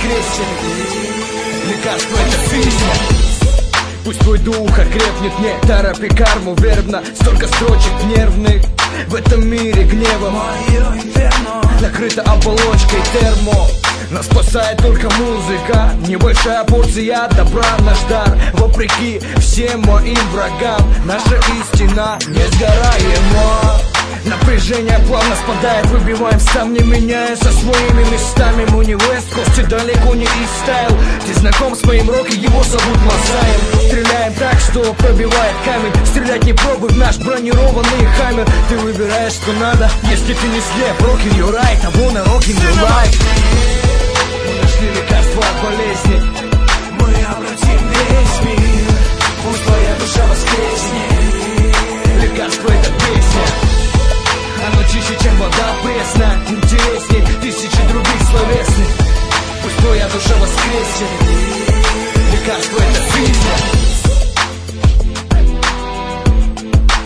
воскресит. Лекарство это песня. Пусть твой дух окрепнет, не торопи карму вербно. Столько строчек нервных в этом мире гнева. Мое инферно накрыто оболочкой термо. Нас спасает только музыка, небольшая порция добра наш дар. Вопреки всем моим врагам, наша истина несгораема. Напряжение плавно спадает, выбиваем сам, не меняя со своими местами. Мы не West Coast и далеко не East Style. Ты знаком с моим рок и его зовут Мазаем. Стреляем так, что пробивает камень. Стрелять не пробуй в наш бронированный хаммер. Ты выбираешь, что надо, если ты не слеп. Rockin' your right, I wanna rockin' your life. Мы нашли лекарство от болезни. Мы обратим весь мир. Пусть твоя душа воскреснет. Лекарство это песня. Оно чище, чем вода пресная. Интересней тысячи других словесных. Пусть твоя душа воскреснет.